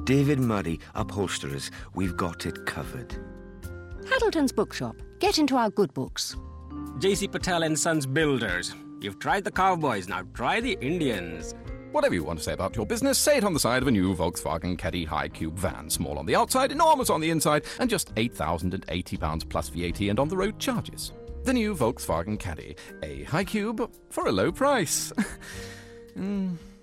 David Murray, Upholsterers. We've got it covered. Haddleton's Bookshop. Get into our good books. J.C. Patel and Sons Builders. You've tried the cowboys, now try the Indians. Whatever you want to say about your business, say it on the side of a new Volkswagen Caddy High Cube van. Small on the outside, enormous on the inside, and just £8,080 plus VAT and on-the-road charges. The new Volkswagen Caddy. A High Cube for a low price.